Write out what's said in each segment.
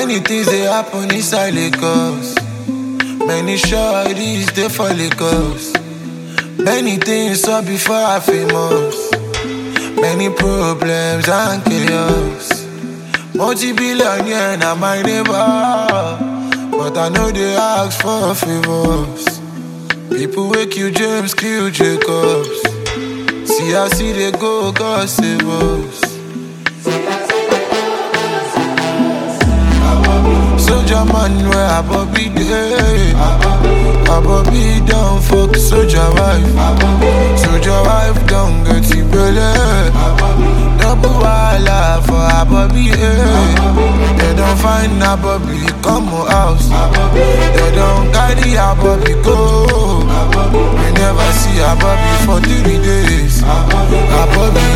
Many things they happen inside Lagos. Many shorties they for Lagos. Many things saw before I famous. Many problems and chaos. Multi-billionaire na my neighbor, but I know they ask for favors. People wake you James, kill Jacobs. See I see they go, God save us. Soldier man where I Bobby day. I Bobby don't fuck soldier wife. Soldier wife don't get it belly. Double wala for a Bobby, They don't find a Bobby, come house. They don't carry a Bobby, go. We never see a Bobby for 3 days. A Bobby,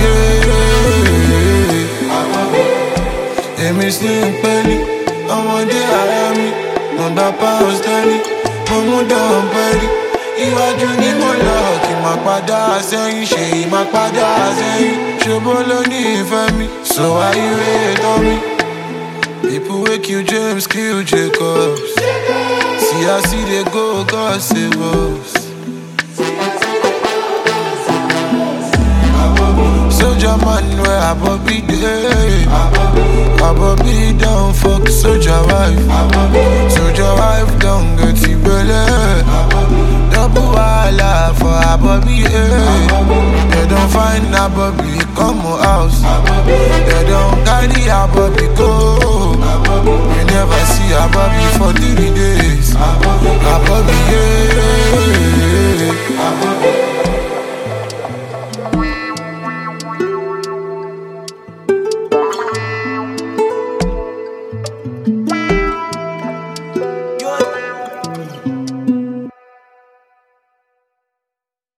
They miss him belly. Ọmọdé ara mi, nọ̀dà pounds tẹ́lẹ̀, mo mú dán pẹ́lí. Iwájú ni mo lọ, kì máa padà sẹ́yìn, ṣe ìmá padà sẹ́yìn. Ṣòbó ló ní ìfẹ́ mi, so why you hate on me? People wake you James, kill Jacobs. See I see they go, God save us. Soldier man where I Bobby day. I Bobby don't fuck soldier wife. Soldier wife don't get it belly. Double wala for a Bobby, They don't find a Bobby, come house. They don't carry a Bobby, go. We never see a Bobby for 3 days. A Bobby,